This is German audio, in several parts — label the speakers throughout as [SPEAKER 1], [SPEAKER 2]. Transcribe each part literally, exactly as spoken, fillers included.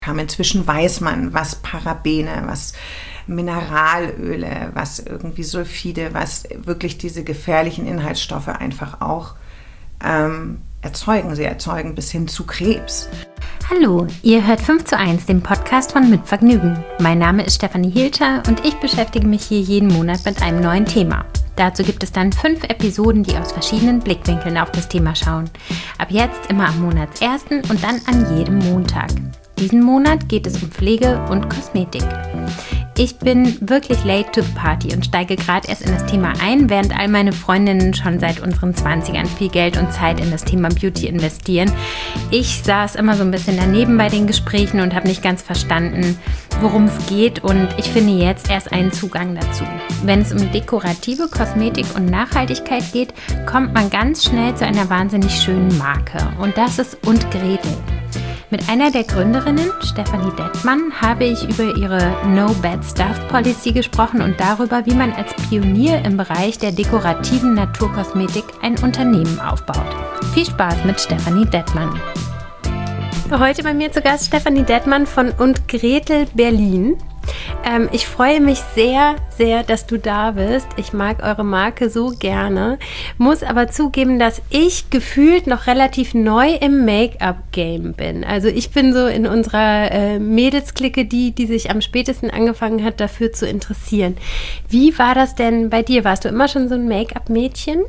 [SPEAKER 1] Inzwischen weiß man, was Parabene, was Mineralöle, was irgendwie Sulfide, was wirklich diese gefährlichen Inhaltsstoffe einfach auch ähm, erzeugen. Sie erzeugen bis hin zu Krebs.
[SPEAKER 2] Hallo, ihr hört fünf zu eins, den Podcast von Mit Vergnügen. Mein Name ist Stefanie Hilter und ich beschäftige mich hier jeden Monat mit einem neuen Thema. Dazu gibt es dann fünf Episoden, die aus verschiedenen Blickwinkeln auf das Thema schauen. Ab jetzt immer am Monatsersten und dann an jedem Montag. Diesen Monat geht es um Pflege und Kosmetik. Ich bin wirklich late to the party und steige gerade erst in das Thema ein, während all meine Freundinnen schon seit unseren zwanzigern viel Geld und Zeit in das Thema Beauty investieren. Ich saß immer so ein bisschen daneben bei den Gesprächen und habe nicht ganz verstanden, worum es geht, und ich finde jetzt erst einen Zugang dazu. Wenn es um dekorative Kosmetik und Nachhaltigkeit geht, kommt man ganz schnell zu einer wahnsinnig schönen Marke, und das ist Und Gretel. Mit einer der Gründerinnen, Stefanie Dettmann, habe ich über ihre No Bad Stuff Policy gesprochen und darüber, wie man als Pionier im Bereich der dekorativen Naturkosmetik ein Unternehmen aufbaut. Viel Spaß mit Stefanie Dettmann. Heute bei mir zu Gast Stefanie Dettmann von Und Gretel Berlin. Ähm, ich freue mich sehr, sehr, dass du da bist. Ich mag eure Marke so gerne, muss aber zugeben, dass ich gefühlt noch relativ neu im Make-up-Game bin. Also ich bin so in unserer äh, Mädelsklicke die, die sich am spätesten angefangen hat, dafür zu interessieren. Wie war das denn bei dir? Warst du immer schon so ein Make-up-Mädchen?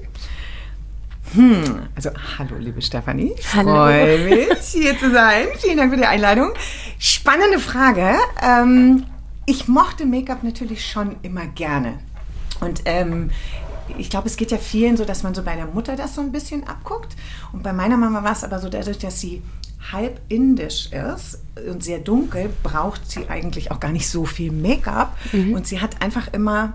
[SPEAKER 1] Hm, also hallo liebe Stefanie, ich
[SPEAKER 2] Hallo.
[SPEAKER 1] freue mich hier zu sein. Vielen Dank für die Einladung. Spannende Frage. Ähm, ich mochte Make-up natürlich schon immer gerne. Und ähm, ich glaube, es geht ja vielen so, dass man so bei der Mutter das so ein bisschen abguckt. Und bei meiner Mama war es aber so, dadurch, dass sie halb indisch ist und sehr dunkel, braucht sie eigentlich auch gar nicht so viel Make-up. Mhm. Und sie hat einfach immer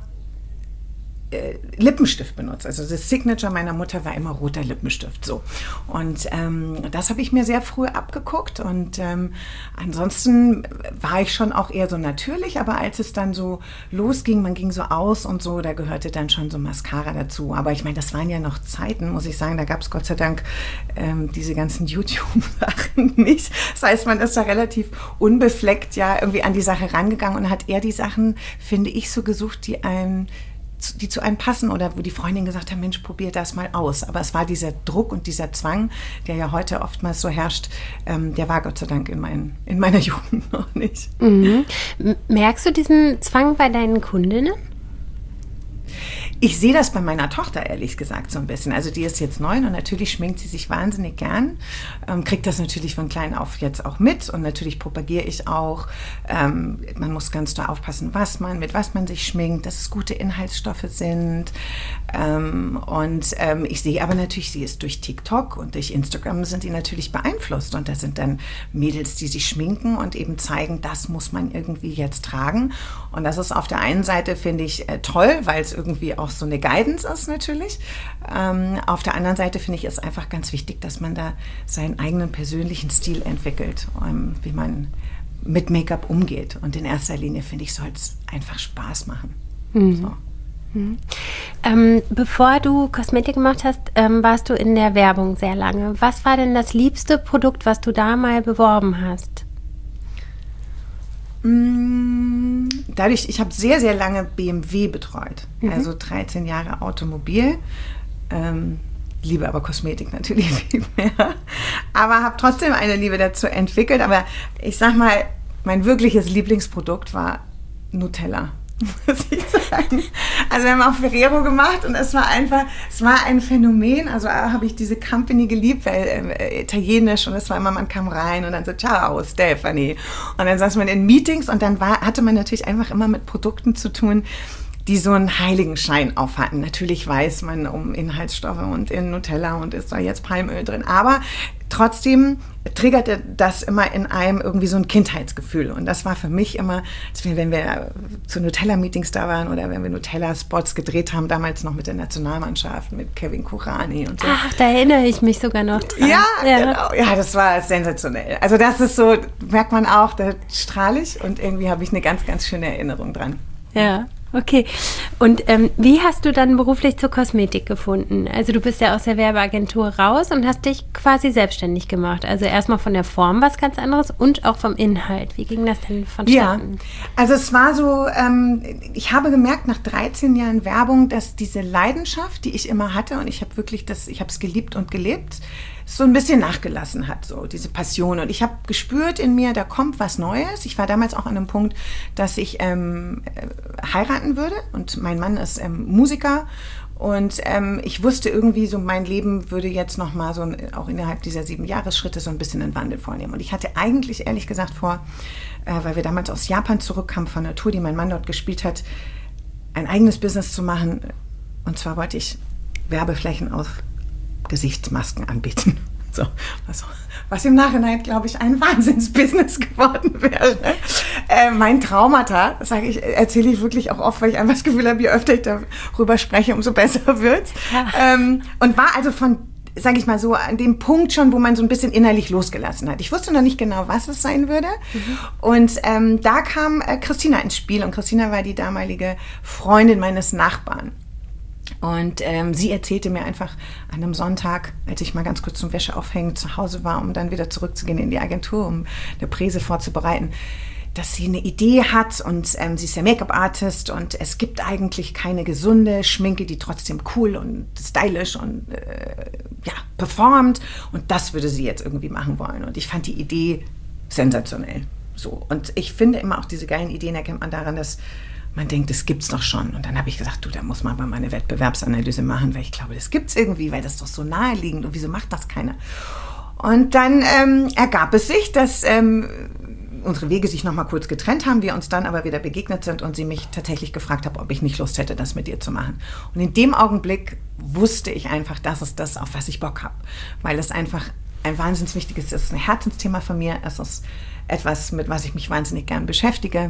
[SPEAKER 1] Äh, Lippenstift benutzt. Also das Signature meiner Mutter war immer roter Lippenstift. So. Und ähm, das habe ich mir sehr früh abgeguckt. Und ähm, ansonsten war ich schon auch eher so natürlich, aber als es dann so losging, man ging so aus und so, da gehörte dann schon so Mascara dazu. Aber ich meine, das waren ja noch Zeiten, muss ich sagen, da gab es Gott sei Dank ähm, diese ganzen YouTube-Sachen nicht. Das heißt, man ist da relativ unbefleckt ja irgendwie an die Sache rangegangen und hat eher die Sachen, finde ich, so gesucht, die einem die zu einem passen, oder wo die Freundin gesagt haben, Mensch, probier das mal aus. Aber es war dieser Druck und dieser Zwang, der ja heute oftmals so herrscht, ähm, der war Gott sei Dank in, mein, in meiner Jugend noch nicht.
[SPEAKER 2] Mhm. Merkst du diesen Zwang bei deinen Kundinnen?
[SPEAKER 1] Ich sehe das bei meiner Tochter, ehrlich gesagt, so ein bisschen. Also die ist jetzt neun und natürlich schminkt sie sich wahnsinnig gern, ähm, kriegt das natürlich von klein auf jetzt auch mit, und natürlich propagiere ich auch, ähm, man muss ganz doll aufpassen, was man, mit was man sich schminkt, dass es gute Inhaltsstoffe sind, ähm, und ähm, ich sehe aber natürlich, sie ist durch TikTok und durch Instagram sind die natürlich beeinflusst, und da sind dann Mädels, die sich schminken und eben zeigen, das muss man irgendwie jetzt tragen, und das ist auf der einen Seite, finde ich, äh, toll, weil es irgendwie auch so eine Guidance ist natürlich. Ähm, auf der anderen Seite finde ich es einfach ganz wichtig, dass man da seinen eigenen persönlichen Stil entwickelt, ähm, wie man mit Make-up umgeht. Und in erster Linie, finde ich, soll es einfach Spaß machen. Mhm. So.
[SPEAKER 2] Mhm. Ähm, bevor du Kosmetik gemacht hast, ähm, warst du in der Werbung sehr lange. Was war denn das liebste Produkt, was du da mal beworben hast?
[SPEAKER 1] Dadurch, ich habe sehr, sehr lange B M W betreut, mhm. also dreizehn Jahre Automobil, ähm, liebe aber Kosmetik natürlich viel mehr, aber habe trotzdem eine Liebe dazu entwickelt, aber ich sag mal, mein wirkliches Lieblingsprodukt war Nutella, muss ich sagen. Also wir haben auch Ferrero gemacht und es war einfach, es war ein Phänomen. Also habe ich diese Company geliebt, weil äh, italienisch, und es war immer, man kam rein und dann so, ciao, Stefanie. Und dann saß man in Meetings und dann war, hatte man natürlich einfach immer mit Produkten zu tun, die so einen Heiligenschein auf hatten. Natürlich weiß man um Inhaltsstoffe und in Nutella und ist da jetzt Palmöl drin, aber trotzdem triggerte das immer in einem irgendwie so ein Kindheitsgefühl. Und das war für mich immer, wenn wir zu Nutella-Meetings da waren oder wenn wir Nutella-Spots gedreht haben, damals noch mit der Nationalmannschaft, mit Kevin Kurani und so.
[SPEAKER 2] Ach, da erinnere ich mich sogar noch dran.
[SPEAKER 1] Ja, ja, genau. Ja, das war sensationell. Also das ist so, merkt man auch, da strahle ich, und irgendwie habe ich eine ganz, ganz schöne Erinnerung dran.
[SPEAKER 2] Ja. Okay. Und ähm, wie hast du dann beruflich zur Kosmetik gefunden? Also du bist ja aus der Werbeagentur raus und hast dich quasi selbstständig gemacht. Also erstmal von der Form was ganz anderes und auch vom Inhalt. Wie ging das denn vonstatten?
[SPEAKER 1] Ja, also es war so, ähm, ich habe gemerkt nach dreizehn Jahren Werbung, dass diese Leidenschaft, die ich immer hatte, und ich habe wirklich das, ich habe es geliebt und gelebt, so ein bisschen nachgelassen hat, so diese Passion. Und ich habe gespürt in mir, da kommt was Neues. Ich war damals auch an einem Punkt, dass ich ähm, heiraten würde, und mein Mann ist ähm, Musiker, und ähm, ich wusste irgendwie so, mein Leben würde jetzt nochmal so auch innerhalb dieser sieben Jahresschritte so ein bisschen einen Wandel vornehmen. Und ich hatte eigentlich ehrlich gesagt vor, äh, weil wir damals aus Japan zurückkamen von einer Tour, die mein Mann dort gespielt hat, ein eigenes Business zu machen. Und zwar wollte ich Werbeflächen auf Gesichtsmasken anbieten. So, also, was im Nachhinein, glaube ich, ein Wahnsinnsbusiness geworden wäre. Äh, mein Traumata, sage ich, erzähle ich wirklich auch oft, weil ich einfach das Gefühl habe, je öfter ich darüber spreche, umso besser wird's. Ja. Ähm, und war also von, sage ich mal so, an dem Punkt schon, wo man so ein bisschen innerlich losgelassen hat. Ich wusste noch nicht genau, was es sein würde. Mhm. Und ähm, da kam äh, Christina ins Spiel. Und Christina war die damalige Freundin meines Nachbarn. Und ähm, sie erzählte mir einfach an einem Sonntag, als ich mal ganz kurz zum Wäscheaufhängen zu Hause war, um dann wieder zurückzugehen in die Agentur, um eine Präse vorzubereiten, dass sie eine Idee hat, und ähm, sie ist ja Make-up-Artist, und es gibt eigentlich keine gesunde Schminke, die trotzdem cool und stylisch und äh, ja, performt, und das würde sie jetzt irgendwie machen wollen. Und ich fand die Idee sensationell. So. Und ich finde immer auch, diese geilen Ideen erkennt man daran, dass man denkt, das gibt's doch schon. Und dann habe ich gesagt, du, da muss man mal eine Wettbewerbsanalyse machen, weil ich glaube, das gibt's irgendwie, weil das ist doch so naheliegend, und wieso macht das keiner? Und dann ähm, ergab es sich, dass ähm, unsere Wege sich noch mal kurz getrennt haben, wir uns dann aber wieder begegnet sind und sie mich tatsächlich gefragt hat, ob ich nicht Lust hätte, das mit ihr zu machen. Und in dem Augenblick wusste ich einfach, das ist das, auf was ich Bock habe, weil es einfach ein wahnsinnig wichtiges ist. Es ist ein Herzensthema von mir, es ist etwas, mit was ich mich wahnsinnig gern beschäftige.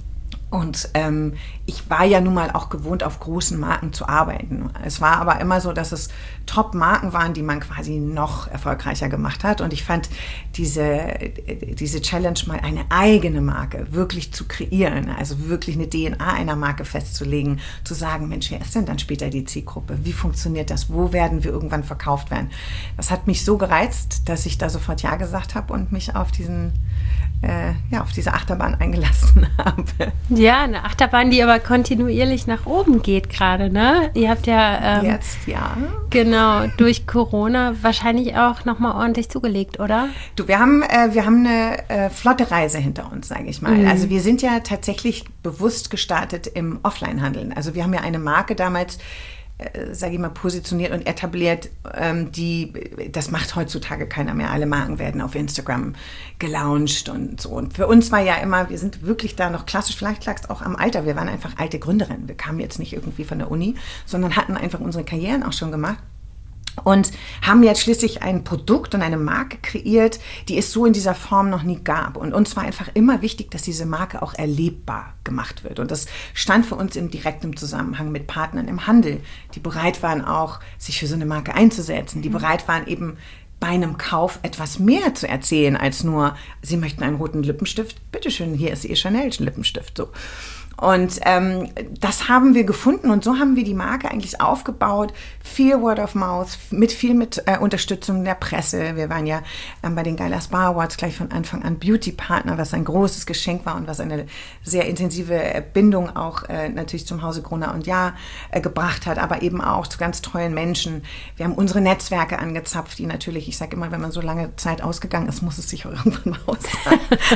[SPEAKER 1] Und ähm, ich war ja nun mal auch gewohnt, auf großen Marken zu arbeiten. Es war aber immer so, dass es Top-Marken waren, die man quasi noch erfolgreicher gemacht hat. Und ich fand diese, diese Challenge, mal eine eigene Marke wirklich zu kreieren, also wirklich eine D N A einer Marke festzulegen, zu sagen, Mensch, wer ist denn dann später die Zielgruppe? Wie funktioniert das? Wo werden wir irgendwann verkauft werden? Das hat mich so gereizt, dass ich da sofort Ja gesagt habe und mich auf diesen Äh, ja, auf diese Achterbahn eingelassen habe.
[SPEAKER 2] Ja, eine Achterbahn, die aber kontinuierlich nach oben geht gerade, ne? Ihr habt ja... Ähm,
[SPEAKER 1] Jetzt, ja.
[SPEAKER 2] Genau, durch Corona wahrscheinlich auch nochmal ordentlich zugelegt, oder?
[SPEAKER 1] Du, wir haben, äh, wir haben eine äh, flotte Reise hinter uns, sage ich mal. Mhm. Also wir sind ja tatsächlich bewusst gestartet im Offline-Handeln. Also wir haben ja eine Marke damals, sage ich mal, positioniert und etabliert, ähm, die, das macht heutzutage keiner mehr. Alle Marken werden auf Instagram gelauncht und so. Und für uns war ja immer, wir sind wirklich da noch klassisch, vielleicht lag es auch am Alter, wir waren einfach alte Gründerinnen. Wir kamen jetzt nicht irgendwie von der Uni, sondern hatten einfach unsere Karrieren auch schon gemacht. Und haben jetzt schließlich ein Produkt und eine Marke kreiert, die es so in dieser Form noch nie gab. Und uns war einfach immer wichtig, dass diese Marke auch erlebbar gemacht wird. Und das stand für uns im direkten Zusammenhang mit Partnern im Handel, die bereit waren auch, sich für so eine Marke einzusetzen, die bereit waren eben bei einem Kauf etwas mehr zu erzählen als nur, sie möchten einen roten Lippenstift, bitteschön, hier ist ihr Chanel-Lippenstift, so. Und ähm, das haben wir gefunden, und so haben wir die Marke eigentlich aufgebaut. Viel Word of Mouth, mit viel mit äh, Unterstützung der Presse. Wir waren ja ähm, bei den Gala Spa Awards gleich von Anfang an Beauty-Partner, was ein großes Geschenk war und was eine sehr intensive äh, Bindung auch äh, natürlich zum Hause Gruner und Jahr äh, gebracht hat, aber eben auch zu ganz tollen Menschen. Wir haben unsere Netzwerke angezapft, die natürlich, ich sage immer, wenn man so lange Zeit ausgegangen ist, muss es sich auch irgendwann mal auszahlen.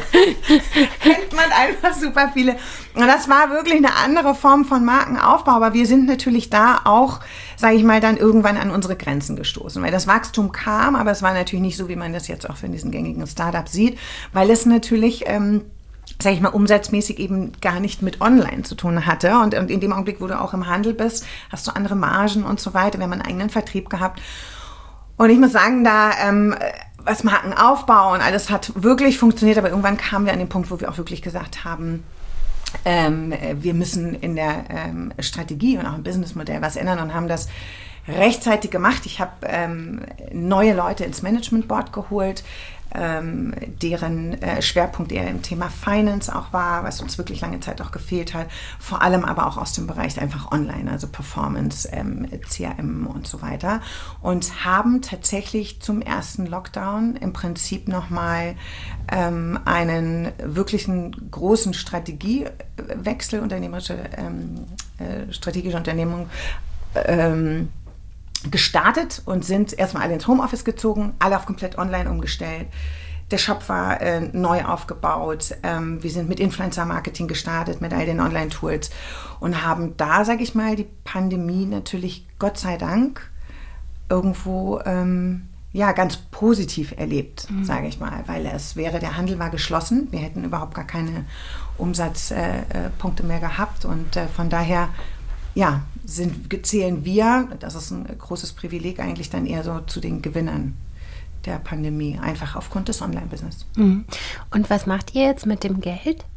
[SPEAKER 1] Kennt man einfach super viele. Und das war wirklich eine andere Form von Markenaufbau, aber wir sind natürlich da auch, sage ich mal, dann irgendwann an unsere Grenzen gestoßen, weil das Wachstum kam, aber es war natürlich nicht so, wie man das jetzt auch in diesen gängigen Startups sieht, weil es natürlich, ähm, sage ich mal, umsatzmäßig eben gar nicht mit Online zu tun hatte, und, und in dem Augenblick, wo du auch im Handel bist, hast du andere Margen und so weiter, wir haben einen eigenen Vertrieb gehabt, und ich muss sagen, da ähm, was Markenaufbau und alles hat wirklich funktioniert, aber irgendwann kamen wir an den Punkt, wo wir auch wirklich gesagt haben, Ähm, wir müssen in der ähm, Strategie und auch im Businessmodell was ändern, und haben das rechtzeitig gemacht. Ich habe ähm, neue Leute ins Management Board geholt, ähm, deren äh, Schwerpunkt eher im Thema Finance auch war, was uns wirklich lange Zeit auch gefehlt hat. Vor allem aber auch aus dem Bereich einfach Online, also Performance, ähm, C R M und so weiter. Und haben tatsächlich zum ersten Lockdown im Prinzip nochmal ähm, einen wirklichen großen Strategiewechsel, unternehmerische ähm, äh, strategische Unternehmung ähm, gestartet und sind erstmal alle ins Homeoffice gezogen, alle auf komplett online umgestellt. Der Shop war äh, neu aufgebaut. Ähm, wir sind mit Influencer-Marketing gestartet, mit all den Online-Tools und haben da, sage ich mal, die Pandemie natürlich, Gott sei Dank, irgendwo ähm, ja, ganz positiv erlebt, mhm. sage ich mal, weil es wäre, der Handel war geschlossen. Wir hätten überhaupt gar keine Umsatzpunkte äh, mehr gehabt und äh, von daher ja, sind, zählen wir, das ist ein großes Privileg, eigentlich dann eher so zu den Gewinnern der Pandemie, einfach aufgrund des Online-Business.
[SPEAKER 2] Mhm. Und was macht ihr jetzt mit dem Geld?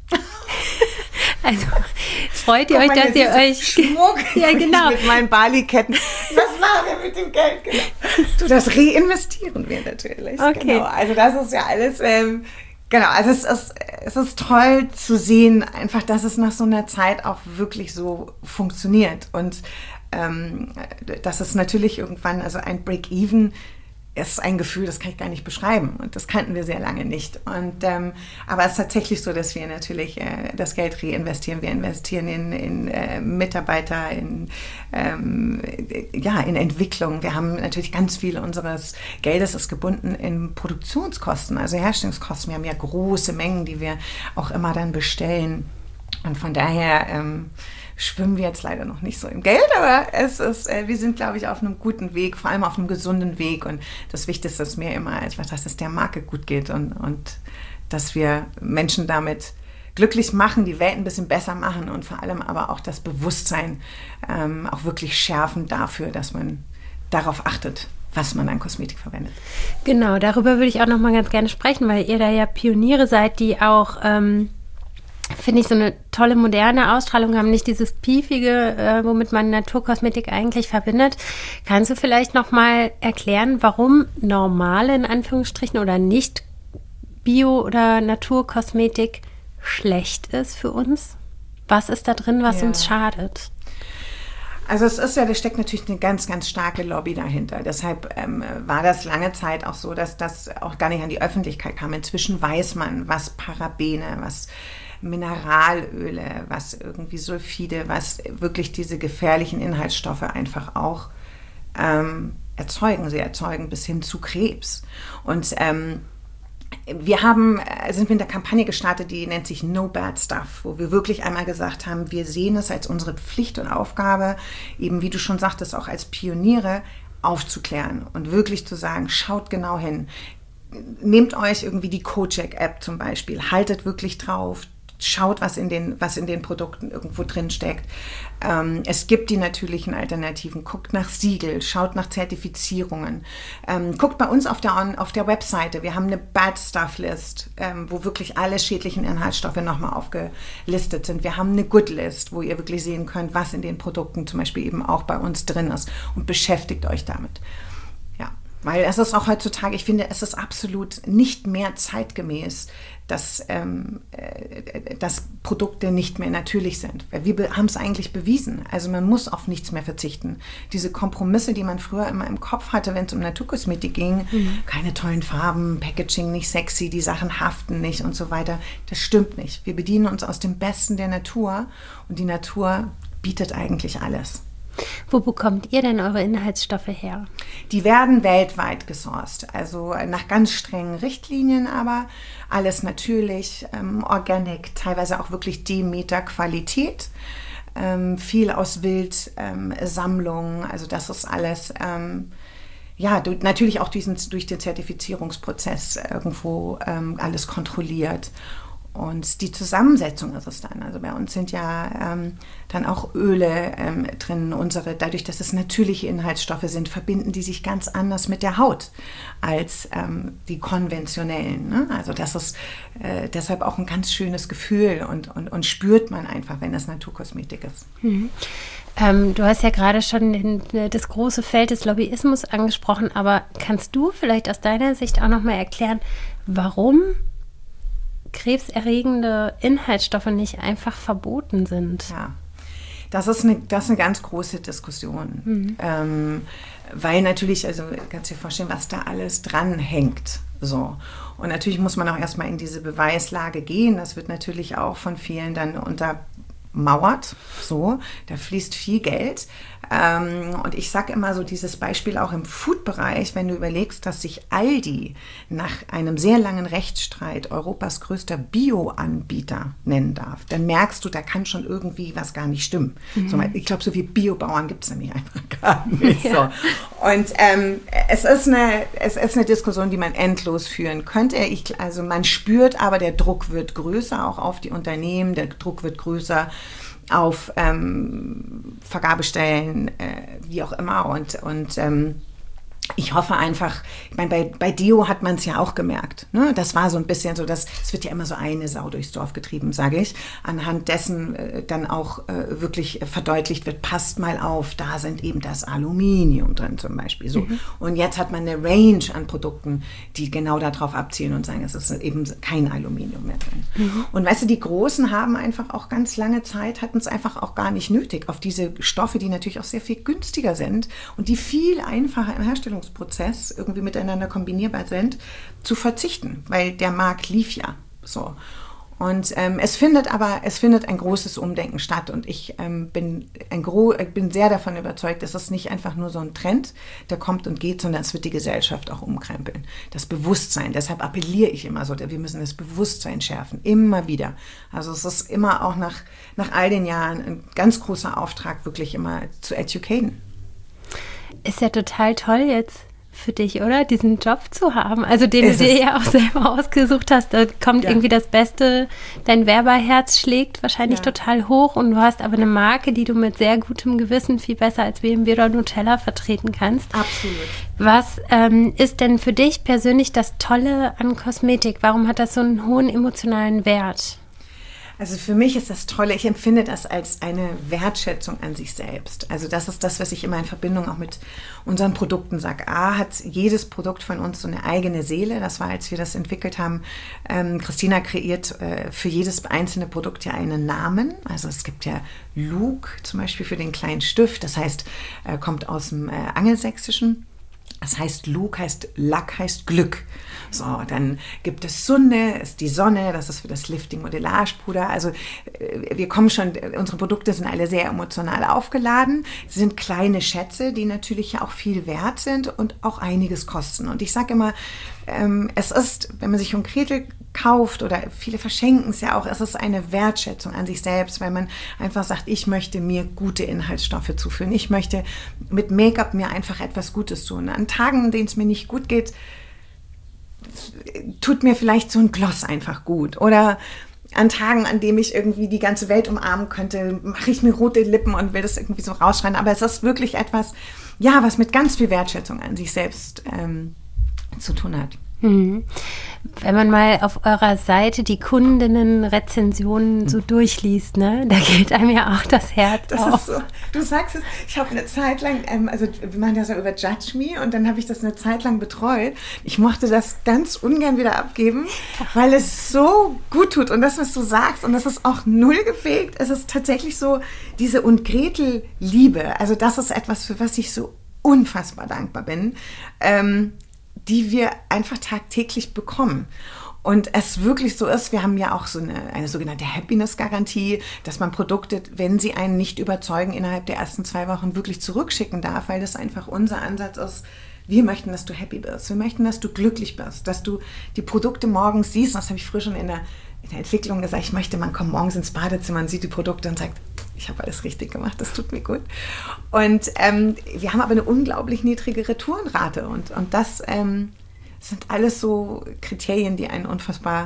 [SPEAKER 2] Also freut ihr Guck euch, dass ihr euch...
[SPEAKER 1] Schmuck
[SPEAKER 2] ja, genau.
[SPEAKER 1] Mit meinen Bali-Ketten. Was machen wir mit dem Geld? Genau. Du, das reinvestieren wir natürlich.
[SPEAKER 2] Okay.
[SPEAKER 1] Genau. Also das ist ja alles... Ähm, Genau, also es ist, es ist toll zu sehen, einfach, dass es nach so einer Zeit auch wirklich so funktioniert und ähm, dass es natürlich irgendwann, also ein Break-Even ist ein Gefühl, das kann ich gar nicht beschreiben und das kannten wir sehr lange nicht. Und, ähm, aber es ist tatsächlich so, dass wir natürlich äh, das Geld reinvestieren. Wir investieren in, in äh, Mitarbeiter, in, ähm, ja, in Entwicklung. Wir haben natürlich ganz viel unseres Geldes ist gebunden in Produktionskosten, also Herstellungskosten. Wir haben ja große Mengen, die wir auch immer dann bestellen. Und von daher ähm, schwimmen wir jetzt leider noch nicht so im Geld, aber es ist, äh, wir sind, glaube ich, auf einem guten Weg, vor allem auf einem gesunden Weg. Und das Wichtigste ist mir immer, einfach, dass es der Marke gut geht und, und dass wir Menschen damit glücklich machen, die Welt ein bisschen besser machen und vor allem aber auch das Bewusstsein ähm, auch wirklich schärfen dafür, dass man darauf achtet, was man an Kosmetik verwendet.
[SPEAKER 2] Genau, darüber würde ich auch noch mal ganz gerne sprechen, weil ihr da ja Pioniere seid, die auch... Ähm finde ich, so eine tolle, moderne Ausstrahlung haben, nicht dieses Piefige, äh, womit man Naturkosmetik eigentlich verbindet. Kannst du vielleicht noch mal erklären, warum normale, in Anführungsstrichen, oder nicht Bio- oder Naturkosmetik schlecht ist für uns? Was ist da drin, was ja. uns schadet?
[SPEAKER 1] Also es ist ja, da steckt natürlich eine ganz, ganz starke Lobby dahinter. Deshalb ähm, war das lange Zeit auch so, dass das auch gar nicht an die Öffentlichkeit kam. Inzwischen weiß man, was Parabene, was Mineralöle, was irgendwie Sulfide, was wirklich diese gefährlichen Inhaltsstoffe einfach auch ähm, erzeugen. Sie erzeugen bis hin zu Krebs. Und ähm, wir haben, sind mit einer Kampagne gestartet, die nennt sich No Bad Stuff, wo wir wirklich einmal gesagt haben, wir sehen es als unsere Pflicht und Aufgabe, eben wie du schon sagtest, auch als Pioniere aufzuklären und wirklich zu sagen, schaut genau hin. Nehmt euch irgendwie die Kojak-App zum Beispiel, haltet wirklich drauf, schaut, was in den, was in den Produkten irgendwo drin steckt. Ähm, es gibt die natürlichen Alternativen. Guckt nach Siegel, schaut nach Zertifizierungen. Ähm, guckt bei uns auf der, auf der Webseite. Wir haben eine Bad Stuff List, ähm, wo wirklich alle schädlichen Inhaltsstoffe nochmal aufgelistet sind. Wir haben eine Good List, wo ihr wirklich sehen könnt, was in den Produkten zum Beispiel eben auch bei uns drin ist. Und beschäftigt euch damit. Ja, weil es ist auch heutzutage, ich finde, es ist absolut nicht mehr zeitgemäß, dass, ähm, äh, dass Produkte nicht mehr natürlich sind. Weil wir be- haben es eigentlich bewiesen. Also man muss auf nichts mehr verzichten. Diese Kompromisse, die man früher immer im Kopf hatte, wenn es um Naturkosmetik ging, mhm. keine tollen Farben, Packaging nicht sexy, die Sachen haften nicht und so weiter, das stimmt nicht. Wir bedienen uns aus dem Besten der Natur und die Natur bietet eigentlich alles.
[SPEAKER 2] Wo bekommt ihr denn eure Inhaltsstoffe her?
[SPEAKER 1] Die werden weltweit gesourced, also nach ganz strengen Richtlinien, aber alles natürlich, ähm, organic, teilweise auch wirklich Demeter-Qualität, ähm, viel aus Wildsammlungen, ähm, also das ist alles, ähm, ja, du, natürlich auch diesen, durch den Zertifizierungsprozess irgendwo ähm, alles kontrolliert. Und die Zusammensetzung ist es dann. Also bei uns sind ja ähm, dann auch Öle ähm, drin. Unsere, dadurch, dass es natürliche Inhaltsstoffe sind, verbinden die sich ganz anders mit der Haut als ähm, die konventionellen. Ne? Also das ist äh, deshalb auch ein ganz schönes Gefühl und, und, und spürt man einfach, wenn das Naturkosmetik ist.
[SPEAKER 2] Mhm. Ähm, du hast ja gerade schon den, das große Feld des Lobbyismus angesprochen, aber kannst du vielleicht aus deiner Sicht auch nochmal erklären, warum krebserregende Inhaltsstoffe nicht einfach verboten sind?
[SPEAKER 1] Ja, das ist eine, das ist eine ganz große Diskussion. Mhm. Ähm, weil natürlich, also kannst du dir vorstellen, was da alles dran hängt. So. Und natürlich muss man auch erstmal in diese Beweislage gehen. Das wird natürlich auch von vielen dann untermauert. So, da fließt viel Geld. Ähm, und ich sage immer so dieses Beispiel auch im Food-Bereich, wenn du überlegst, dass sich Aldi nach einem sehr langen Rechtsstreit Europas größter Bio-Anbieter nennen darf, dann merkst du, da kann schon irgendwie was gar nicht stimmen. Mhm. So, ich glaube, so wie Biobauern gibt es nämlich einfach gar nicht. Ja. So. Und ähm, es, ist eine, es ist eine Diskussion, die man endlos führen könnte. Ich, also man spürt aber, der Druck wird größer, auch auf die Unternehmen, der Druck wird größer auf ähm, Vergabestellen, äh, wie auch immer. Und, und ähm, ich hoffe einfach, ich meine, bei, bei Deo hat man es ja auch gemerkt. Ne? Das war so ein bisschen so, dass es wird ja immer so eine Sau durchs Dorf getrieben, sage ich. Anhand dessen äh, dann auch äh, wirklich verdeutlicht wird, passt mal auf, da sind eben das Aluminium drin zum Beispiel. So. Mhm. Und jetzt hat man eine Range an Produkten, die genau darauf abzielen und sagen, es ist eben kein Aluminium mehr drin. Mhm. Und weißt du, die Großen haben einfach auch ganz lange Zeit, hatten es einfach auch gar nicht nötig, auf diese Stoffe, die natürlich auch sehr viel günstiger sind und die viel einfacher im Herstellungsprozess irgendwie miteinander kombinierbar sind, zu verzichten, weil der Markt lief ja so. Und ähm, es findet aber, es findet ein großes Umdenken statt und ich ähm, bin, ein gro- bin sehr davon überzeugt, dass es nicht einfach nur so ein Trend, der kommt und geht, sondern es wird die Gesellschaft auch umkrempeln. Das Bewusstsein, deshalb appelliere ich immer so, wir müssen das Bewusstsein schärfen, immer wieder. Also es ist immer auch nach, nach all den Jahren ein ganz großer Auftrag, wirklich immer zu educaten.
[SPEAKER 2] Ist ja total toll jetzt für dich, oder? Diesen Job zu haben. Also den ist du dir es? ja auch selber ausgesucht hast. Da kommt ja. irgendwie das Beste, dein Werberherz schlägt wahrscheinlich ja. total hoch und du hast aber eine Marke, die du mit sehr gutem Gewissen viel besser als B M W oder Nutella vertreten kannst.
[SPEAKER 1] Absolut.
[SPEAKER 2] Was ähm, ist denn für dich persönlich das Tolle an Kosmetik? Warum hat das so einen hohen emotionalen Wert?
[SPEAKER 1] Also für mich ist das Tolle, ich empfinde das als eine Wertschätzung an sich selbst. Also das ist das, was ich immer in Verbindung auch mit unseren Produkten sage. A, hat jedes Produkt von uns so eine eigene Seele. Das war, als wir das entwickelt haben, ähm, Christina kreiert äh, für jedes einzelne Produkt ja einen Namen. Also es gibt ja Luke zum Beispiel für den kleinen Stift. Das heißt, äh, kommt aus dem äh, Angelsächsischen. Das heißt, Luke heißt Lack, heißt Glück. So, dann gibt es Sunne, ist die Sonne, das ist für das Lifting Modellagepuder. Also wir kommen schon, unsere Produkte sind alle sehr emotional aufgeladen. Sie sind kleine Schätze, die natürlich ja auch viel wert sind und auch einiges kosten. Und ich sage immer, ähm, es ist, wenn man sich um Gretel kauft oder viele verschenken es ja auch, es ist eine Wertschätzung an sich selbst, weil man einfach sagt, ich möchte mir gute Inhaltsstoffe zuführen. Ich möchte mit Make-up mir einfach etwas Gutes tun. An Tagen, in denen es mir nicht gut geht, tut mir vielleicht so ein Gloss einfach gut. Oder an Tagen, an denen ich irgendwie die ganze Welt umarmen könnte, mache ich mir rote Lippen und will das irgendwie so rausschreien. Aber es ist wirklich etwas, ja, was mit ganz viel Wertschätzung an sich selbst ähm, zu tun hat.
[SPEAKER 2] Mhm. Wenn man mal auf eurer Seite die Kundinnen-Rezensionen so durchliest, ne, da geht einem ja auch das Herz
[SPEAKER 1] das
[SPEAKER 2] auf.
[SPEAKER 1] Ist so, du sagst es, ich habe eine Zeit lang, ähm, also wir machen das ja über Judge Me und dann habe ich das eine Zeit lang betreut. Ich mochte das ganz ungern wieder abgeben, weil es so gut tut und das, was du sagst, und das ist auch null gefegt, es ist tatsächlich so diese und Gretel-Liebe, also das ist etwas, für was ich so unfassbar dankbar bin, ähm, die wir einfach tagtäglich bekommen. Und es wirklich so ist, wir haben ja auch so eine, eine sogenannte Happiness-Garantie, dass man Produkte, wenn sie einen nicht überzeugen, innerhalb der ersten zwei Wochen wirklich zurückschicken darf, weil das einfach unser Ansatz ist. Wir möchten, dass du happy bist. Wir möchten, dass du glücklich bist, dass du die Produkte morgens siehst. Das habe ich früher schon in der, in der Entwicklung gesagt. Ich möchte, man kommt morgens ins Badezimmer und sieht die Produkte und sagt, ich habe alles richtig gemacht, das tut mir gut. Und ähm, wir haben aber eine unglaublich niedrige Retourenrate. Und, und das ähm, sind alles so Kriterien, die einen unfassbar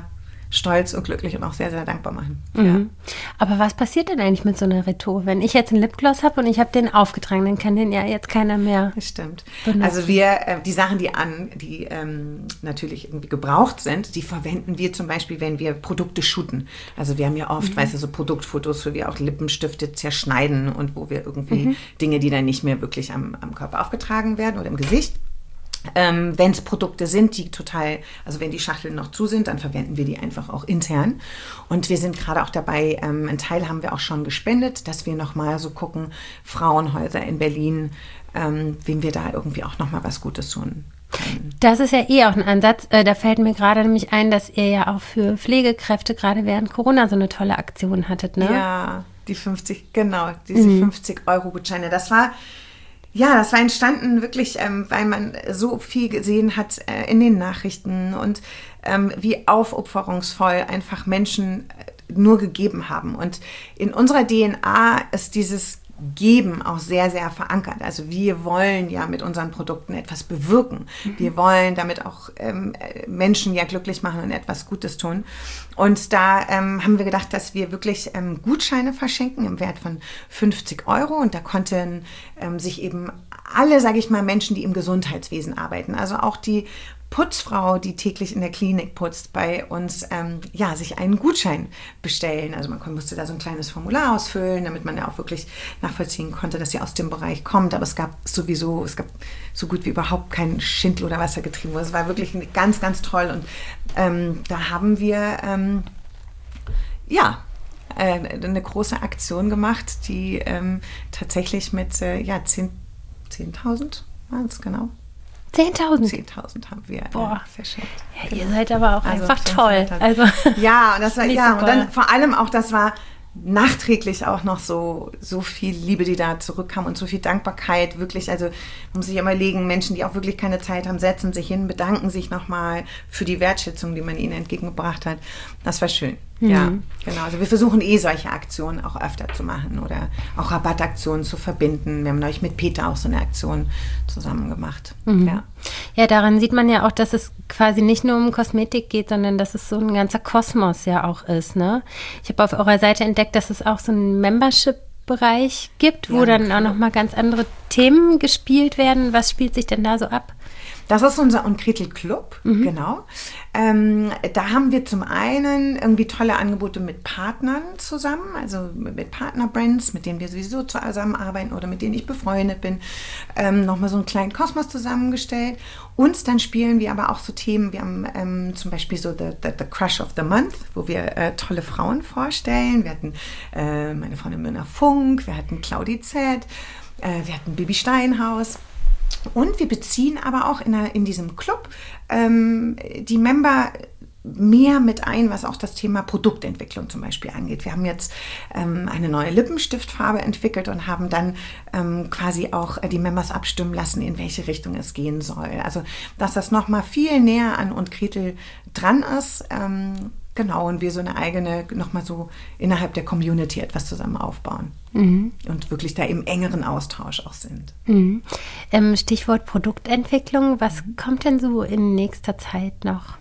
[SPEAKER 1] stolz und glücklich und auch sehr, sehr dankbar machen.
[SPEAKER 2] Mhm.
[SPEAKER 1] Ja.
[SPEAKER 2] Aber was passiert denn eigentlich mit so einer Retour? Wenn ich jetzt einen Lipgloss habe und ich habe den aufgetragen, dann kann den ja jetzt keiner mehr.
[SPEAKER 1] Das stimmt.
[SPEAKER 2] benutzen.
[SPEAKER 1] Also wir, äh, die Sachen, die an, die ähm, natürlich irgendwie gebraucht sind, die verwenden wir zum Beispiel, wenn wir Produkte shooten. Also wir haben ja oft, mhm. weißt du, so Produktfotos, wo wir auch Lippenstifte zerschneiden und wo wir irgendwie mhm. Dinge, die dann nicht mehr wirklich am, am Körper aufgetragen werden oder im Gesicht. Ähm, wenn es Produkte sind, die total, also wenn die Schachteln noch zu sind, dann verwenden wir die einfach auch intern. Und wir sind gerade auch dabei, ähm, einen Teil haben wir auch schon gespendet, dass wir nochmal so gucken, Frauenhäuser in Berlin, ähm, wem wir da irgendwie auch nochmal was Gutes tun können.
[SPEAKER 2] Das ist ja eh auch ein Ansatz. Äh, da fällt mir gerade nämlich ein, dass ihr ja auch für Pflegekräfte gerade während Corona so eine tolle Aktion hattet, ne?
[SPEAKER 1] Ja, die fünfzig, genau, diese mhm. fünfzig Euro Gutscheine. Das war... Ja, das war entstanden wirklich, ähm, weil man so viel gesehen hat äh, in den Nachrichten und ähm, wie aufopferungsvoll einfach Menschen äh, nur gegeben haben. Und in unserer D N A ist dieses Geben auch sehr, sehr verankert. Also wir wollen ja mit unseren Produkten etwas bewirken. Mhm. Wir wollen damit auch ähm, Menschen ja glücklich machen und etwas Gutes tun. Und da ähm, haben wir gedacht, dass wir wirklich ähm, Gutscheine verschenken im Wert von fünfzig Euro. Und da konnten ähm, sich eben alle, sage ich mal, Menschen, die im Gesundheitswesen arbeiten, also auch die Putzfrau, die täglich in der Klinik putzt, bei uns ähm, ja, sich einen Gutschein bestellen. Also man musste da so ein kleines Formular ausfüllen, damit man ja auch wirklich nachvollziehen konnte, dass sie aus dem Bereich kommt. Aber es gab sowieso, es gab so gut wie überhaupt kein Schindel- oder Wassergetrieben. Es war wirklich ganz, ganz toll. Und ähm, da haben wir ähm, ja äh, eine große Aktion gemacht, die ähm, tatsächlich mit äh, ja, zehntausend war es genau.
[SPEAKER 2] zehntausend?
[SPEAKER 1] zehntausend haben wir
[SPEAKER 2] Boah.
[SPEAKER 1] Äh, verschenkt.
[SPEAKER 2] Ja,
[SPEAKER 1] genau.
[SPEAKER 2] Ihr seid aber auch
[SPEAKER 1] also,
[SPEAKER 2] einfach toll. Also,
[SPEAKER 1] ja, und das war, ja,
[SPEAKER 2] super.
[SPEAKER 1] und dann vor allem auch, das war nachträglich auch noch so, so viel Liebe, die da zurückkam und so viel Dankbarkeit, wirklich, also man muss sich immer überlegen, Menschen, die auch wirklich keine Zeit haben, setzen sich hin, bedanken sich nochmal für die Wertschätzung, die man ihnen entgegengebracht hat. Das war schön. Mhm. Ja, genau. Also wir versuchen eh solche Aktionen auch öfter zu machen oder auch Rabattaktionen zu verbinden. Wir haben neulich mit Peter auch so eine Aktion zusammen gemacht.
[SPEAKER 2] Mhm.
[SPEAKER 1] Ja.
[SPEAKER 2] Ja, daran sieht man ja auch, dass es quasi nicht nur um Kosmetik geht, sondern dass es so ein ganzer Kosmos ja auch ist, ne? Ich habe auf eurer Seite entdeckt, dass es auch so einen Membership-Bereich gibt, wo ja, dann auch nochmal ganz andere Themen gespielt werden. Was spielt sich denn da so ab?
[SPEAKER 1] Das ist unser Unkretel Club, mhm. genau. Ähm, da haben wir zum einen irgendwie tolle Angebote mit Partnern zusammen, also mit Partnerbrands, mit denen wir sowieso zusammenarbeiten oder mit denen ich befreundet bin, ähm, nochmal so einen kleinen Kosmos zusammengestellt. Und dann spielen wir aber auch so Themen, wir haben ähm, zum Beispiel so the, the, the Crush of the Month, wo wir äh, tolle Frauen vorstellen. Wir hatten äh, meine Freundin Myrna Funk, wir hatten Claudi Z, äh, wir hatten Bibi Steinhaus. Und wir beziehen aber auch in, der, in diesem Club ähm, die Member mehr mit ein, was auch das Thema Produktentwicklung zum Beispiel angeht. Wir haben jetzt ähm, eine neue Lippenstiftfarbe entwickelt und haben dann ähm, quasi auch die Members abstimmen lassen, in welche Richtung es gehen soll. Also, dass das nochmal viel näher an Unkretel dran ist. Ähm, Genau, und wir so eine eigene, nochmal so innerhalb der Community etwas zusammen aufbauen. Mhm. Und wirklich da im engeren Austausch auch sind.
[SPEAKER 2] Mhm. Ähm, Stichwort Produktentwicklung, was mhm. kommt denn so in nächster Zeit noch?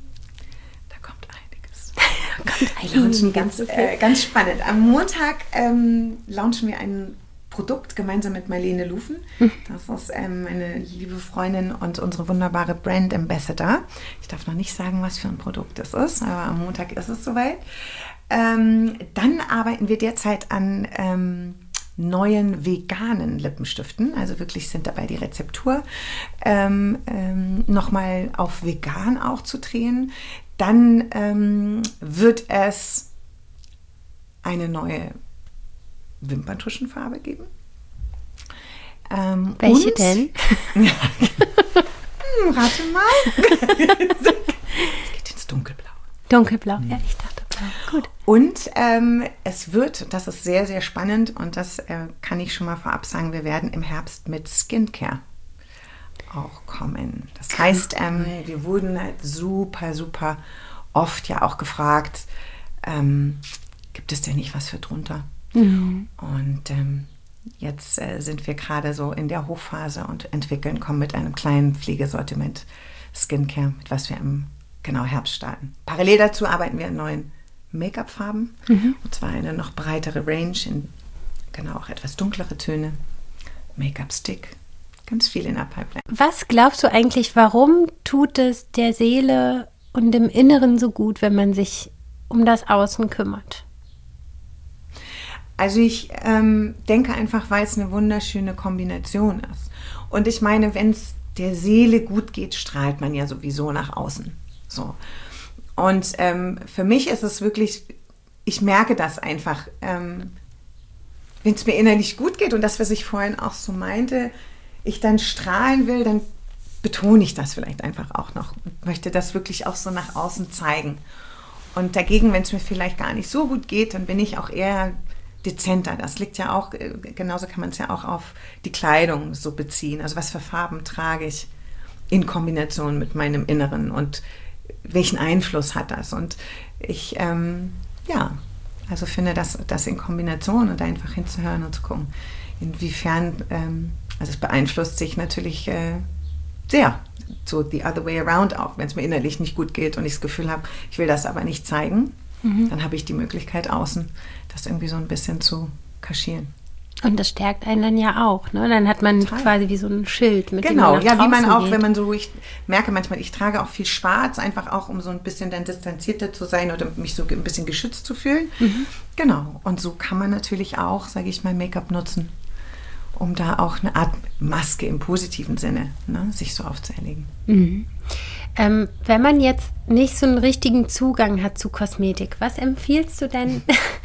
[SPEAKER 1] Da kommt einiges.
[SPEAKER 2] da kommt
[SPEAKER 1] einiges. Wir launchen ganz, äh, ganz spannend. Am Montag ähm, launchen wir ein Produkt gemeinsam mit Marlene Lufen. Das ist ähm, eine liebe Freundin und unsere wunderbare Brand Ambassador. Ich darf noch nicht sagen, was für ein Produkt das ist, aber am Montag ist es soweit. Ähm, dann arbeiten wir derzeit an ähm, neuen veganen Lippenstiften. Also wirklich sind dabei die Rezeptur ähm, ähm, nochmal auf vegan auch zu drehen. Dann ähm, wird es eine neue Wimperntuschenfarbe geben. Ähm,
[SPEAKER 2] Welche
[SPEAKER 1] und,
[SPEAKER 2] denn?
[SPEAKER 1] hm, rate mal. Es geht ins Dunkelblau.
[SPEAKER 2] Dunkelblau, ja, ich dachte blau. Gut.
[SPEAKER 1] Und ähm, es wird, das ist sehr, sehr spannend und das äh, kann ich schon mal vorab sagen, wir werden im Herbst mit Skincare auch kommen. Das heißt, ähm, wir wurden halt super, super oft ja auch gefragt, ähm, gibt es denn nicht was für drunter? Mhm. Und ähm, jetzt äh, sind wir gerade so in der Hochphase und entwickeln, kommen mit einem kleinen Pflegesortiment Skincare, mit was wir im genau, Herbst starten. Parallel dazu arbeiten wir an neuen Make-up-Farben. Mhm. Und zwar eine noch breitere Range, in genau auch etwas dunklere Töne. Make-up-Stick, ganz viel in der Pipeline.
[SPEAKER 2] Was glaubst du eigentlich, warum tut es der Seele und dem Inneren so gut, wenn man sich um das Außen kümmert?
[SPEAKER 1] Also ich ähm, denke einfach, weil es eine wunderschöne Kombination ist. Und ich meine, wenn es der Seele gut geht, strahlt man ja sowieso nach außen. So. Und ähm, für mich ist es wirklich, ich merke das einfach, ähm, wenn es mir innerlich gut geht und das, was ich vorhin auch so meinte, ich dann strahlen will, dann betone ich das vielleicht einfach auch noch und möchte das wirklich auch so nach außen zeigen. Und dagegen, wenn es mir vielleicht gar nicht so gut geht, dann bin ich auch eher dezenter. Das liegt ja auch, genauso kann man es ja auch auf die Kleidung so beziehen. Also was für Farben trage ich in Kombination mit meinem Inneren und welchen Einfluss hat das? Und ich, ähm, ja, also finde das, das in Kombination und einfach hinzuhören und zu gucken, inwiefern, ähm, also es beeinflusst sich natürlich äh, sehr, so the other way around auch, wenn es mir innerlich nicht gut geht und ich das Gefühl habe, ich will das aber nicht zeigen, mhm. dann habe ich die Möglichkeit außen, das irgendwie so ein bisschen zu kaschieren.
[SPEAKER 2] Und das stärkt einen dann ja auch, ne? Dann hat man Total. quasi wie so ein Schild, mit
[SPEAKER 1] genau,
[SPEAKER 2] dem man nach
[SPEAKER 1] ja, wie man auch,
[SPEAKER 2] geht.
[SPEAKER 1] wenn man so, ich merke manchmal, ich trage auch viel Schwarz, einfach auch, um so ein bisschen dann distanzierter zu sein oder mich so ein bisschen geschützt zu fühlen. Mhm. Genau, und so kann man natürlich auch, sage ich mal, Make-up nutzen, um da auch eine Art Maske im positiven Sinne, ne, sich so aufzuerlegen.
[SPEAKER 2] Mhm. Ähm, wenn man jetzt nicht so einen richtigen Zugang hat zu Kosmetik, was empfiehlst du denn,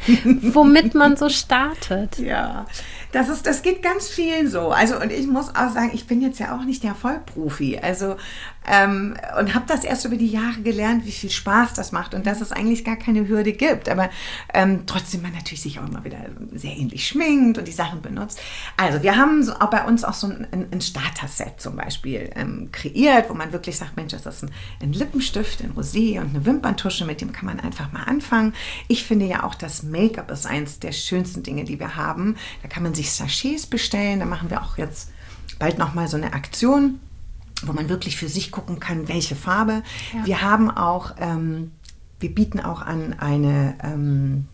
[SPEAKER 2] womit man so startet?
[SPEAKER 1] Ja, das ist, das geht ganz vielen so. Also, und ich muss auch sagen, ich bin jetzt ja auch nicht der Vollprofi. Also, ähm, und habe das erst über die Jahre gelernt, wie viel Spaß das macht und dass es eigentlich gar keine Hürde gibt. Aber ähm, trotzdem man natürlich sich auch immer wieder sehr ähnlich schminkt und die Sachen benutzt. Also, wir haben so auch bei uns auch so ein, ein Starter-Set zum Beispiel ähm, kreiert, wo man wirklich sagt, Mensch, das ist ein, ein Lippenstift in Rosé und eine Wimperntusche, mit dem kann man einfach mal anfangen. Ich finde ja auch, das Make-up ist eins der schönsten Dinge, die wir haben. Da kann man sich Sachets bestellen, da machen wir auch jetzt bald nochmal so eine Aktion, wo man wirklich für sich gucken kann, welche Farbe. Ja. Wir haben auch, ähm, wir bieten auch an eine, ähm,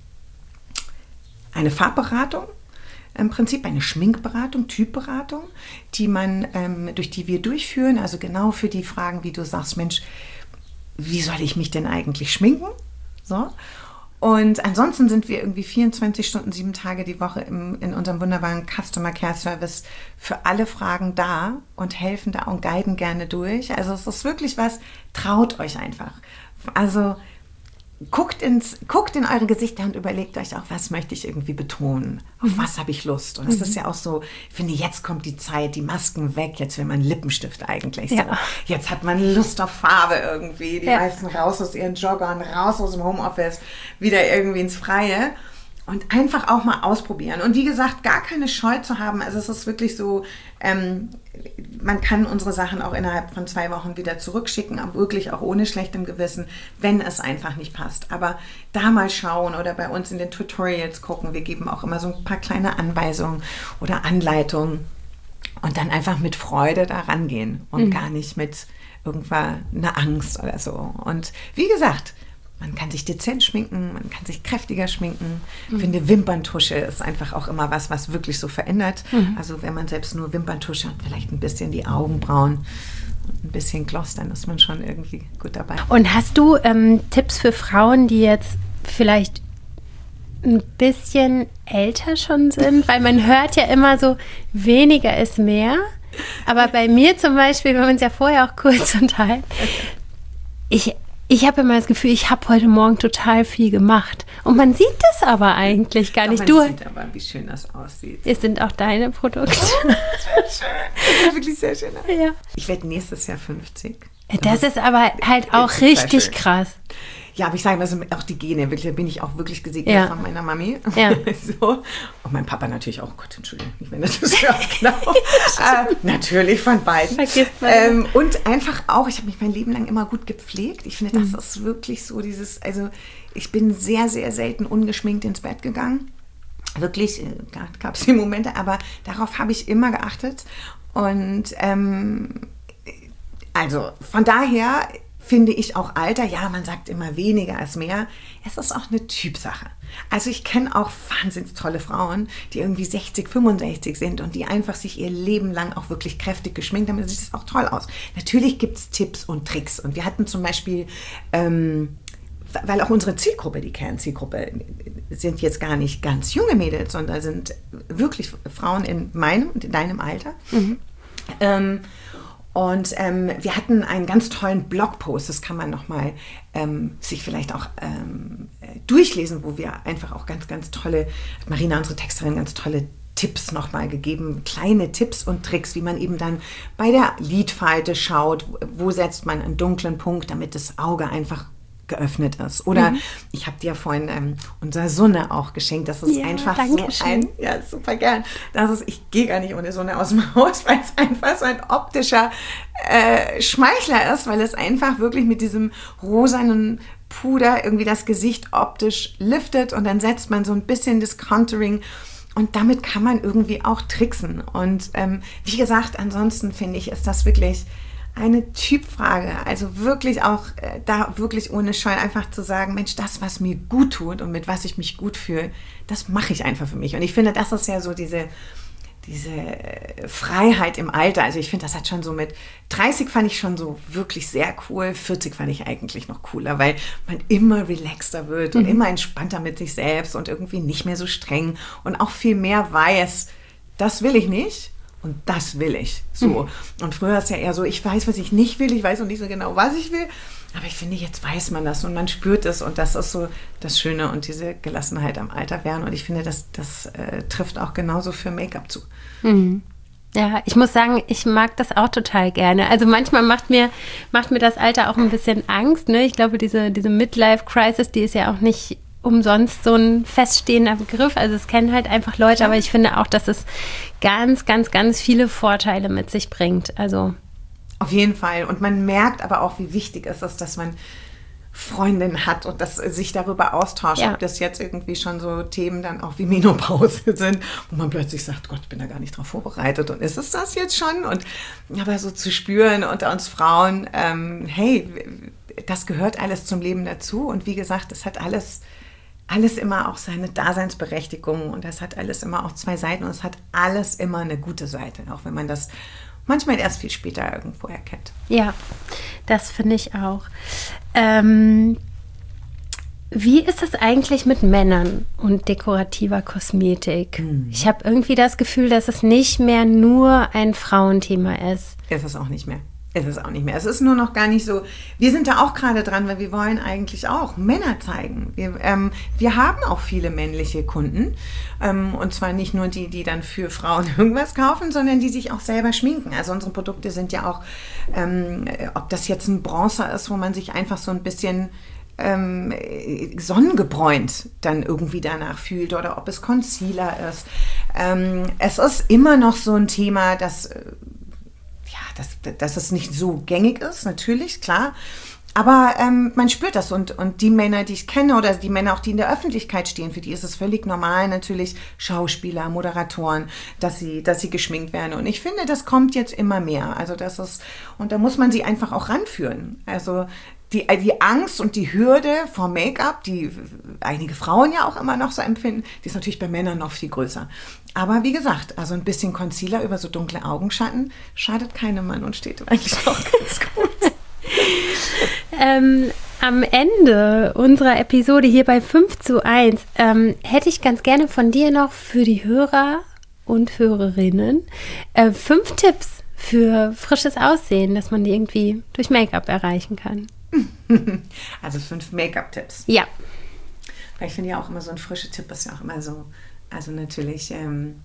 [SPEAKER 1] eine Farbberatung, im Prinzip eine Schminkberatung, Typberatung, die man, ähm, durch die wir durchführen, also genau für die Fragen, wie du sagst, Mensch, wie soll ich mich denn eigentlich schminken? So. Und ansonsten sind wir irgendwie vierundzwanzig Stunden, sieben Tage die Woche im, in unserem wunderbaren Customer Care Service für alle Fragen da und helfen da und guiden gerne durch. Also es ist wirklich was, traut euch einfach. Also guckt, ins, guckt in eure Gesichter und überlegt euch auch, was möchte ich irgendwie betonen? Auf mhm. was habe ich Lust? Und es mhm. ist ja auch so, ich finde, jetzt kommt die Zeit, die Masken weg, jetzt will man Lippenstift eigentlich. Ja. So. Jetzt hat man Lust auf Farbe irgendwie. Die ja. meisten raus aus ihren Joggern, raus aus dem Homeoffice, wieder irgendwie ins Freie. Und einfach auch mal ausprobieren. Und wie gesagt, gar keine Scheu zu haben. Also es ist wirklich so, ähm, man kann unsere Sachen auch innerhalb von zwei Wochen wieder zurückschicken, aber wirklich auch ohne schlechtem Gewissen, wenn es einfach nicht passt. Aber da mal schauen oder bei uns in den Tutorials gucken. Wir geben auch immer so ein paar kleine Anweisungen oder Anleitungen. Und dann einfach mit Freude da rangehen und mhm. gar nicht mit irgendeiner Angst oder so. Und wie gesagt, man kann sich dezent schminken, man kann sich kräftiger schminken. Ich mhm. finde, Wimperntusche ist einfach auch immer was, was wirklich so verändert. Mhm. Also wenn man selbst nur Wimperntusche und vielleicht ein bisschen die Augenbrauen und ein bisschen Gloss, dann ist man schon irgendwie gut dabei.
[SPEAKER 2] Und hast du ähm, Tipps für Frauen, die jetzt vielleicht ein bisschen älter schon sind? Weil man hört ja immer so, weniger ist mehr. Aber bei mir zum Beispiel, wir haben uns ja vorher auch kurz unterhalten, ich Ich habe immer das Gefühl, ich habe heute Morgen total viel gemacht. Und man sieht das aber eigentlich gar nicht.
[SPEAKER 1] Man
[SPEAKER 2] du
[SPEAKER 1] sieht aber, wie schön das aussieht.
[SPEAKER 2] Es sind auch deine Produkte.
[SPEAKER 1] Oh, das ist schön. Das sieht wirklich sehr schön aus.
[SPEAKER 2] Ja.
[SPEAKER 1] Ich werde nächstes Jahr fünfzig.
[SPEAKER 2] Das, das ist aber halt auch richtig krass.
[SPEAKER 1] Ja, aber ich sage, das sind auch die Gene. Wirklich, da bin ich auch wirklich gesegnet ja. von meiner Mami.
[SPEAKER 2] Ja.
[SPEAKER 1] So. Und mein Papa natürlich auch. Oh Gott, Entschuldigung, ich werde das ja genau. äh, natürlich von beiden.
[SPEAKER 2] Vergisst man.
[SPEAKER 1] Ähm, und einfach auch, ich habe mich mein Leben lang immer gut gepflegt. Ich finde, das mhm. ist wirklich so dieses, also ich bin sehr, sehr selten ungeschminkt ins Bett gegangen. Wirklich, da gab es die Momente, aber darauf habe ich immer geachtet. Und ähm, also von daher finde ich auch Alter, ja, man sagt immer weniger als mehr. Es ist auch eine Typsache. Also ich kenne auch wahnsinnig tolle Frauen, die irgendwie sechzig, fünfundsechzig sind und die einfach sich ihr Leben lang auch wirklich kräftig geschminkt haben. Das sieht auch toll aus. Natürlich gibt es Tipps und Tricks. Und wir hatten zum Beispiel, ähm, weil auch unsere Zielgruppe, die Kernzielgruppe, sind jetzt gar nicht ganz junge Mädels, sondern sind wirklich Frauen in meinem und in deinem Alter. Mhm. Ähm, Und ähm, wir hatten einen ganz tollen Blogpost, das kann man nochmal ähm, sich vielleicht auch ähm, durchlesen, wo wir einfach auch ganz, ganz tolle, hat Marina, unsere Texterin, ganz tolle Tipps nochmal gegeben, kleine Tipps und Tricks, wie man eben dann bei der Lidfalte schaut, wo setzt man einen dunklen Punkt, damit das Auge einfach geöffnet ist. Oder mhm. ich habe dir vorhin ähm, unser Sonne auch geschenkt. Das ist ja, einfach so ein, ja, super gern. Das ist, ich gehe gar nicht ohne Sonne aus dem Haus, weil es einfach so ein optischer äh, Schmeichler ist, weil es einfach wirklich mit diesem rosanen Puder irgendwie das Gesicht optisch liftet und dann setzt man so ein bisschen das Contouring und damit kann man irgendwie auch tricksen. Und ähm, wie gesagt, ansonsten finde ich, ist das wirklich eine Typfrage, also wirklich auch äh, da wirklich ohne Scheu einfach zu sagen, Mensch, das, was mir gut tut und mit was ich mich gut fühle, das mache ich einfach für mich. Und ich finde, das ist ja so diese, diese Freiheit im Alter. Also ich finde, das hat schon so mit dreißig fand ich schon so wirklich sehr cool, vierzig fand ich eigentlich noch cooler, weil man immer relaxter wird mhm. und immer entspannter mit sich selbst und irgendwie nicht mehr so streng und auch viel mehr weiß, das will ich nicht. Und das will ich. So. Mhm. Und früher ist es ja eher so, ich weiß, was ich nicht will, ich weiß noch nicht so genau, was ich will. Aber ich finde, jetzt weiß man das und man spürt es. Und das ist so das Schöne und diese Gelassenheit am Alter werden. Und ich finde, das, das äh, trifft auch genauso für Make-up zu.
[SPEAKER 2] Mhm. Ja, ich muss sagen, ich mag das auch total gerne. Also manchmal macht mir, macht mir das Alter auch ein bisschen Angst. Ne? Ich glaube, diese, diese Midlife-Crisis, die ist ja auch nicht umsonst so ein feststehender Begriff. Also es kennen halt einfach Leute, aber ich finde auch, dass es ganz, ganz, ganz viele Vorteile mit sich bringt. Also
[SPEAKER 1] auf jeden Fall. Und man merkt aber auch, wie wichtig es ist, dass man Freundinnen hat und dass sich darüber austauscht, ja. ob das jetzt irgendwie schon so Themen dann auch wie Menopause sind, wo man plötzlich sagt, Gott, ich bin da gar nicht drauf vorbereitet und ist es das jetzt schon? Und aber so zu spüren unter uns Frauen, ähm, hey, das gehört alles zum Leben dazu und wie gesagt, das hat alles alles immer auch seine Daseinsberechtigung und das hat alles immer auch zwei Seiten und es hat alles immer eine gute Seite, auch wenn man das manchmal erst viel später irgendwo erkennt.
[SPEAKER 2] Ja, das finde ich auch. Ähm, wie ist es eigentlich mit Männern und dekorativer Kosmetik? Mhm. Ich habe irgendwie das Gefühl, dass es nicht mehr nur ein Frauenthema ist.
[SPEAKER 1] Ist es auch nicht mehr. Ist es auch nicht mehr. Es ist nur noch gar nicht so, wir sind da auch gerade dran, weil wir wollen eigentlich auch Männer zeigen. Wir, ähm, wir haben auch viele männliche Kunden ähm, und zwar nicht nur die, die dann für Frauen irgendwas kaufen, sondern die sich auch selber schminken. Also unsere Produkte sind ja auch, ähm, ob das jetzt ein Bronzer ist, wo man sich einfach so ein bisschen ähm, sonnengebräunt dann irgendwie danach fühlt oder ob es Concealer ist. Ähm, es ist immer noch so ein Thema, das Dass, dass es nicht so gängig ist, natürlich, klar. Aber ähm, man spürt das und, und die Männer, die ich kenne oder die Männer auch, die in der Öffentlichkeit stehen, für die ist es völlig normal, natürlich Schauspieler, Moderatoren, dass sie, dass sie geschminkt werden. Und ich finde, das kommt jetzt immer mehr. Also das ist, und da muss man sie einfach auch ranführen. Also die, die Angst und die Hürde vor Make-up, die einige Frauen ja auch immer noch so empfinden, die ist natürlich bei Männern noch viel größer. Aber wie gesagt, also ein bisschen Concealer über so dunkle Augenschatten schadet keinem Mann und steht eigentlich auch ganz gut.
[SPEAKER 2] ähm, am Ende unserer Episode hier bei fünf zu eins ähm, hätte ich ganz gerne von dir noch für die Hörer und Hörerinnen äh, fünf Tipps für frisches Aussehen, dass man die irgendwie durch Make-up erreichen kann.
[SPEAKER 1] Also fünf Make-up-Tipps.
[SPEAKER 2] Ja.
[SPEAKER 1] Weil ich finde ja auch immer so ein frischer Tipp ist ja auch immer so, also natürlich ähm,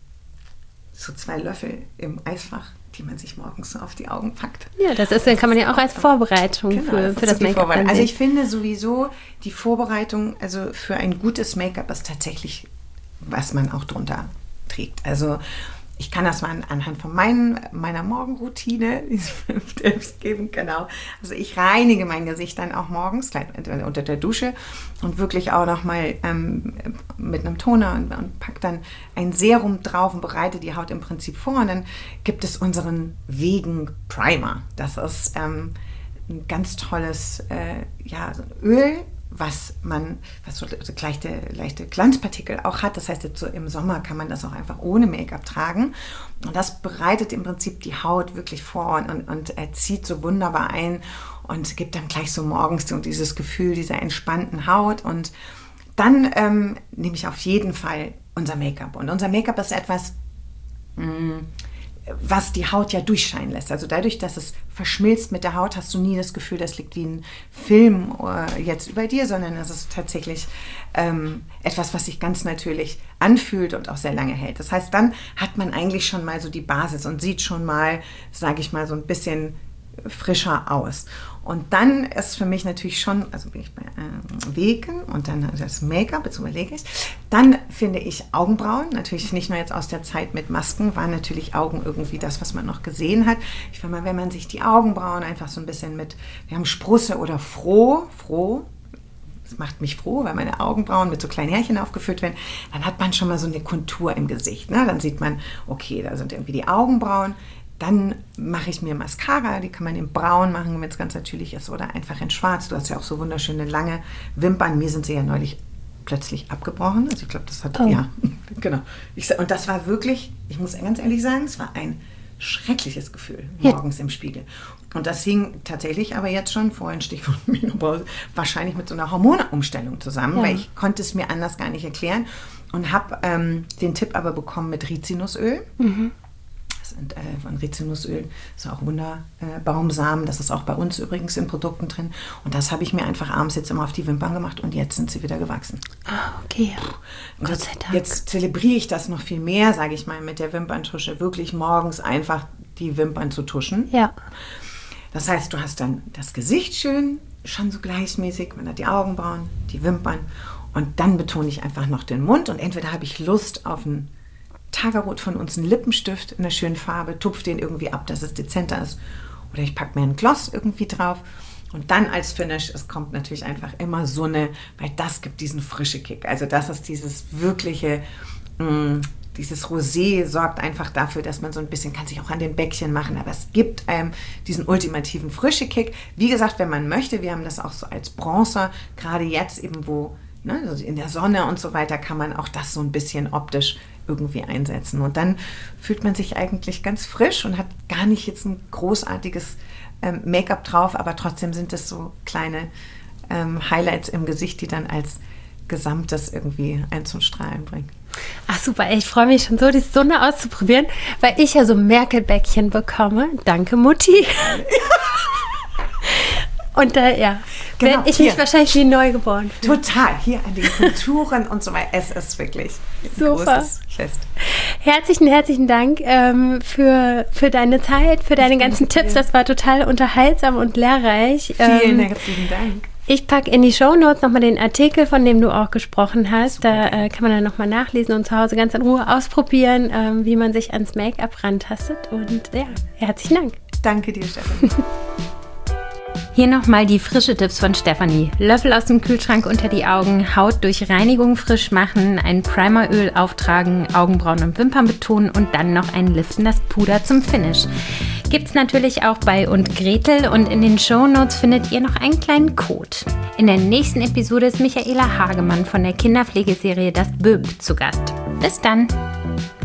[SPEAKER 1] so zwei Löffel im Eisfach, die man sich morgens so auf die Augen packt.
[SPEAKER 2] Ja, das ist, kann man ja auch als Vorbereitung genau, für, für das, das Make-up ansehen.
[SPEAKER 1] Also ich finde sowieso die Vorbereitung, also für ein gutes Make-up ist tatsächlich, was man auch drunter trägt. Also ich kann das mal anhand von meinen, meiner Morgenroutine, diese fünf Tipps geben, genau. Also ich reinige mein Gesicht dann auch morgens gleich unter der Dusche und wirklich auch nochmal ähm, mit einem Toner und, und pack dann ein Serum drauf und bereite die Haut im Prinzip vor. Und dann gibt es unseren Vegan Primer. Das ist ähm, ein ganz tolles äh, ja, Öl, was man, was so, so leichte, leichte Glanzpartikel auch hat. Das heißt, jetzt so im Sommer kann man das auch einfach ohne Make-up tragen. Und das bereitet im Prinzip die Haut wirklich vor und, und, und äh, zieht so wunderbar ein und gibt dann gleich so morgens so dieses Gefühl dieser entspannten Haut. Und dann ähm, nehme ich auf jeden Fall unser Make-up. Und unser Make-up ist etwas, mh, was die Haut ja durchscheinen lässt. Also dadurch, dass es verschmilzt mit der Haut, hast du nie das Gefühl, das liegt wie ein Film äh, jetzt über dir, sondern es ist tatsächlich ähm, etwas, was sich ganz natürlich anfühlt und auch sehr lange hält. Das heißt, dann hat man eigentlich schon mal so die Basis und sieht schon mal, sage ich mal, so ein bisschen frischer aus. Und dann ist für mich natürlich schon, also bin ich bei äh, Wegen und dann das Make-up, jetzt überlege ich. Dann finde ich Augenbrauen, natürlich nicht nur jetzt aus der Zeit mit Masken, waren natürlich Augen irgendwie das, was man noch gesehen hat. Ich finde mal, wenn man sich die Augenbrauen einfach so ein bisschen mit, wir haben Sprusse oder froh, froh, das macht mich froh, weil meine Augenbrauen mit so kleinen Härchen aufgefüllt werden, dann hat man schon mal so eine Kontur im Gesicht. Ne? Dann sieht man, okay, da sind irgendwie die Augenbrauen. Dann mache ich mir Mascara, die kann man in braun machen, wenn es ganz natürlich ist, oder einfach in schwarz. Du hast ja auch so wunderschöne lange Wimpern. Mir sind sie ja neulich plötzlich abgebrochen. Also ich glaube, das hat, oh. ja, genau. Ich, und das war wirklich, ich muss ganz ehrlich sagen, es war ein schreckliches Gefühl, morgens ja. im Spiegel. Und das hing tatsächlich aber jetzt schon, vorhin Stichwort Menopause, wahrscheinlich mit so einer Hormonumstellung zusammen, ja. weil ich konnte es mir anders gar nicht erklären und habe ähm, den Tipp aber bekommen mit Rizinusöl. Mhm. Und, äh, von Rizinusöl ist auch Wunderbaumsamen, äh, das ist auch bei uns übrigens in Produkten drin. Und das habe ich mir einfach abends jetzt immer auf die Wimpern gemacht und jetzt sind sie wieder gewachsen.
[SPEAKER 2] Ah, okay.
[SPEAKER 1] Und Gott sei Dank. Jetzt zelebriere ich das noch viel mehr, sage ich mal, mit der Wimperntusche, wirklich morgens einfach die Wimpern zu tuschen.
[SPEAKER 2] Ja.
[SPEAKER 1] Das heißt, du hast dann das Gesicht schön, schon so gleichmäßig, man hat die Augenbrauen, die Wimpern und dann betone ich einfach noch den Mund und entweder habe ich Lust auf einen Tagerot von uns, einen Lippenstift in einer schönen Farbe, tupf den irgendwie ab, dass es dezenter ist. Oder ich packe mir einen Gloss irgendwie drauf. Und dann als Finish, es kommt natürlich einfach immer so eine, weil das gibt diesen frische Kick. Also das ist dieses wirkliche, mh, dieses Rosé sorgt einfach dafür, dass man so ein bisschen, kann sich auch an den Bäckchen machen, aber es gibt einem diesen ultimativen frische Kick. Wie gesagt, wenn man möchte, wir haben das auch so als Bronzer, gerade jetzt eben, wo ne, also in der Sonne und so weiter, kann man auch das so ein bisschen optisch irgendwie einsetzen. Und dann fühlt man sich eigentlich ganz frisch und hat gar nicht jetzt ein großartiges ähm, Make-up drauf, aber trotzdem sind es so kleine ähm, Highlights im Gesicht, die dann als Gesamtes irgendwie ein zum Strahlen bringen.
[SPEAKER 2] Ach super, ich freue mich schon so, die Sonne auszuprobieren, weil ich ja so Merkel-Bäckchen bekomme. Danke, Mutti. Und da, äh, ja, genau, werde ich hier. mich wahrscheinlich wie neugeboren fühlen.
[SPEAKER 1] Total, hier an den Kulturen und so weiter. Es ist wirklich ein
[SPEAKER 2] super.
[SPEAKER 1] Großes Fest.
[SPEAKER 2] Herzlichen, herzlichen Dank ähm, für, für deine Zeit, für deine ganzen Tipps. Das war total unterhaltsam und lehrreich.
[SPEAKER 1] Vielen
[SPEAKER 2] ähm,
[SPEAKER 1] herzlichen Dank.
[SPEAKER 2] Ich packe in die Shownotes nochmal den Artikel, von dem du auch gesprochen hast. Super, da äh, kann man dann nochmal nachlesen und zu Hause ganz in Ruhe ausprobieren, ähm, wie man sich ans Make-up rantastet. Und ja, herzlichen Dank.
[SPEAKER 1] Danke dir, Stefanie.
[SPEAKER 2] Hier nochmal die frische Tipps von Stefanie. Löffel aus dem Kühlschrank unter die Augen, Haut durch Reinigung frisch machen, ein Primeröl auftragen, Augenbrauen und Wimpern betonen und dann noch ein liftendes Puder zum Finish. Gibt's natürlich auch bei und Gretel und in den Shownotes findet ihr noch einen kleinen Code. In der nächsten Episode ist Michaela Hagemann von der Kinderpflegeserie Das Böb zu Gast. Bis dann!